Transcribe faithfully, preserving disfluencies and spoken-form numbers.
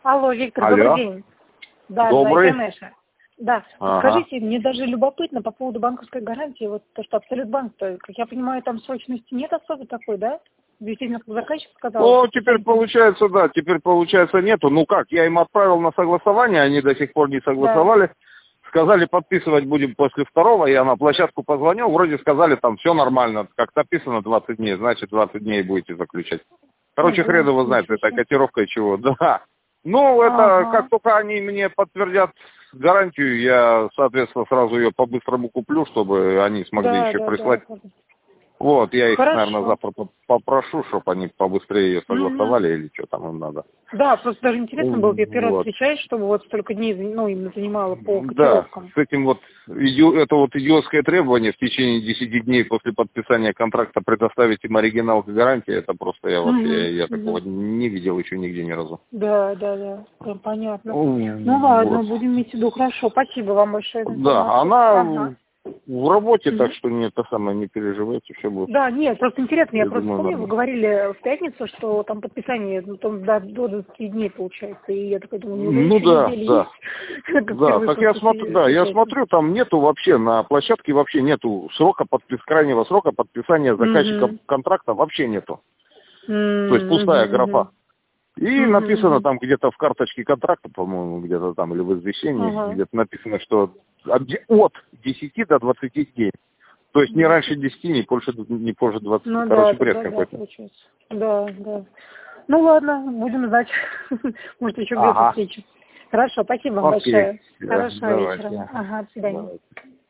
Алло, Виктор, Алло. добрый день. Да, Добрый. да, это Нэша. Да, Ага. скажите, мне даже любопытно по поводу банковской гарантии, вот то, что Абсолютбанк, то, как я понимаю, там срочности нет особо такой, да? Действительно, как заказчик сказал. Ну, что теперь это- получается, да, теперь получается нету. Ну как, я им отправил на согласование, они до сих пор не согласовали. Сказали, подписывать будем после второго, я на площадку позвонил, вроде сказали, там все нормально, как написано двадцать дней, значит двадцать дней будете заключать. Короче, Ого, хрен его знает, ничего это себе. котировка и чего, да. Ну, это, Ага. как только они мне подтвердят гарантию, я, соответственно, сразу ее по-быстрому куплю, чтобы они смогли Да, еще да, прислать. да. Вот, я их, Хорошо. наверное, завтра по- попрошу, чтобы они побыстрее ее Мгм. согласовали или что там им надо. Да, просто даже интересно было, я первый раз Вот. встречаюсь, чтобы вот столько дней, ну, именно занимало по Да, котировкам. с этим вот, иди- это вот идиотское требование в течение десяти дней после подписания контракта предоставить им оригинал гарантии, это просто я вообще, Мгм, я такого мгм. не видел еще нигде ни разу. Да, да, да, прям понятно. Ну, Ну ладно, вот. будем иметь в виду. Хорошо, спасибо вам большое за Да, информацию. она Ага. в работе, Мгм. так что не это самое, не переживайте, все будет. Да, нет, просто интересно, я Я просто думаю, помню, вы нормально. говорили в пятницу, что там подписание ну, там, до, до двадцати дней получается, и я такая думаю, неужели Ну еще да, недели да. есть? Как Да, впервые так я просто смотрю, се- да, я встречаюсь. смотрю, там нету вообще, на площадке вообще нету срока подпис, крайнего срока подписания заказчика Мгм. контракта вообще нету. То есть М, пустая мгм, графа. мгм. И Мгм, написано мгм. там где-то в карточке контракта, по-моему, где-то там, или в извещении, Ага. где-то написано, что от де- от десяти до двадцати дней. То есть не раньше Десять. десяти, не позже, не позже двадцати. Ну да, Короче, бред тогда да, какой-то. получается. Да, да. Ну ладно, будем знать. Может, еще где-то Ага. встречу. Хорошо, спасибо вам Окей. большое. Да, Хорошего вечера. давайте. Ага, до свидания. Давайте.